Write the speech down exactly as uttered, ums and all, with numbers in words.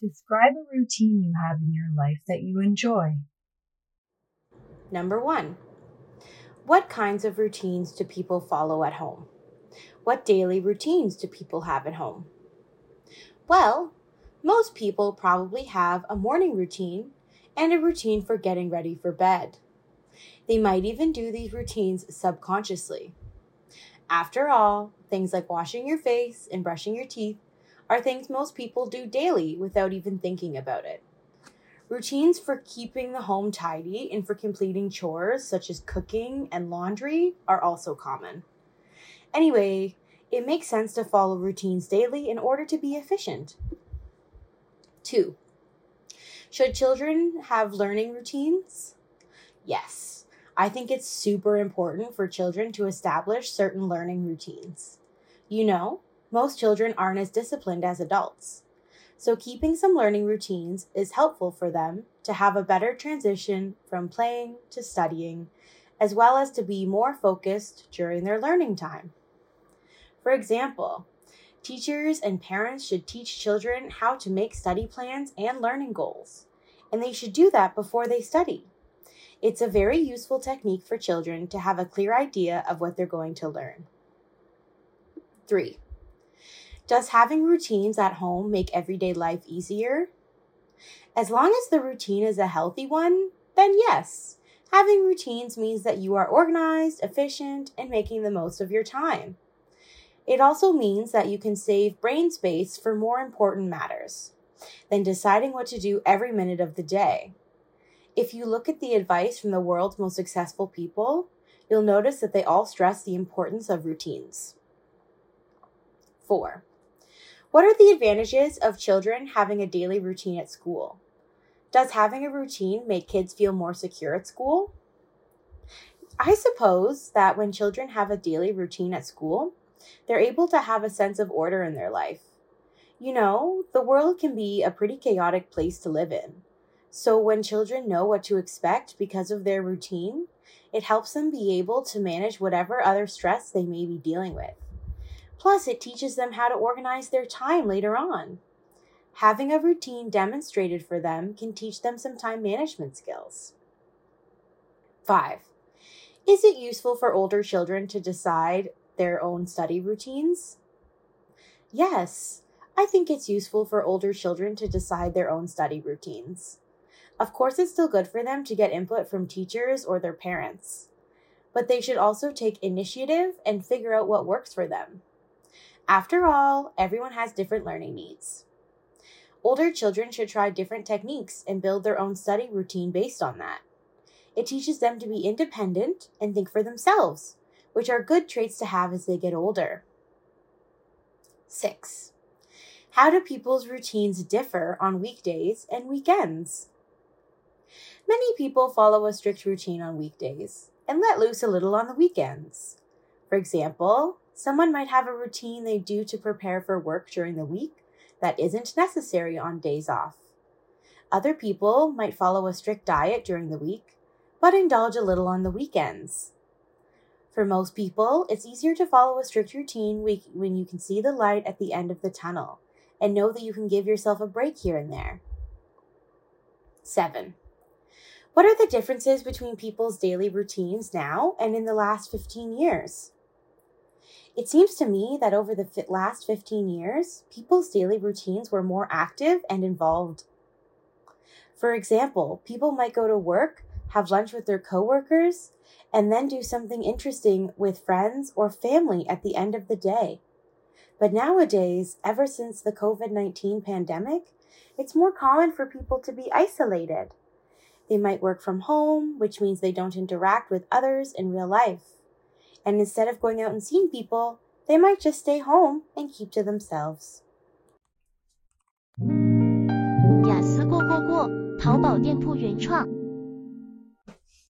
Describe a routine you have in your life that you enjoy. Number one, what kinds of routines do people follow at home? What daily routines do people have at home? Well, most people probably have a morning routine and a routine for getting ready for bed. They might even do these routines subconsciously. After all, things like washing your face and brushing your teeth are things most people do daily without even thinking about it. Routines for keeping the home tidy and for completing chores such as cooking and laundry are also common. Anyway, it makes sense to follow routines daily in order to be efficient. Two, should children have learning routines? Yes, I think it's super important for children to establish certain learning routines. You know, most children aren't as disciplined as adults. So keeping some learning routines is helpful for them to have a better transition from playing to studying, as well as to be more focused during their learning time. For example, teachers and parents should teach children how to make study plans and learning goals, and they should do that before they study. It's a very useful technique for children to have a clear idea of what they're going to learn. Three, does having routines at home make everyday life easier? As long as the routine is a healthy one, then yes. Having routines means that you are organized, efficient, and making the most of your time. It also means that you can save brain space for more important matters than deciding what to do every minute of the day. If you look at the advice from the world's most successful people, you'll notice that they all stress the importance of routines. Four, what are the advantages of children having a daily routine at school? Does having a routine make kids feel more secure at school? I suppose that when children have a daily routine at school, they're able to have a sense of order in their life. You know, the world can be a pretty chaotic place to live in. So when children know what to expect because of their routine, it helps them be able to manage whatever other stress they may be dealing with. Plus, it teaches them how to organize their time later on. Having a routine demonstrated for them can teach them some time management skills. Five, is it useful for older children to decide their own study routines? Yes, I think it's useful for older children to decide their own study routines. Of course, it's still good for them to get input from teachers or their parents, but they should also take initiative and figure out what works for them. After all, everyone has different learning needs. Older children should try different techniques and build their own study routine based on that. It teaches them to be independent and think for themselves, which are good traits to have as they get older. Six, how do people's routines differ on weekdays and weekends? Many people follow a strict routine on weekdays and let loose a little on the weekends. For example, someone might have a routine they do to prepare for work during the week that isn't necessary on days off. Other people might follow a strict diet during the week, but indulge a little on the weekends. For most people, it's easier to follow a strict routine when you can see the light at the end of the tunnel and know that you can give yourself a break here and there. Seven, what are the differences between people's daily routines now and in the last fifteen years? It seems to me that over the last fifteen years, people's daily routines were more active and involved. For example, people might go to work, have lunch with their coworkers, and then do something interesting with friends or family at the end of the day. But nowadays, ever since the covid nineteen pandemic, it's more common for people to be isolated. They might work from home, which means they don't interact with others in real life. And instead of going out and seeing people, they might just stay home and keep to themselves. 雅思过过过，淘宝店铺原创。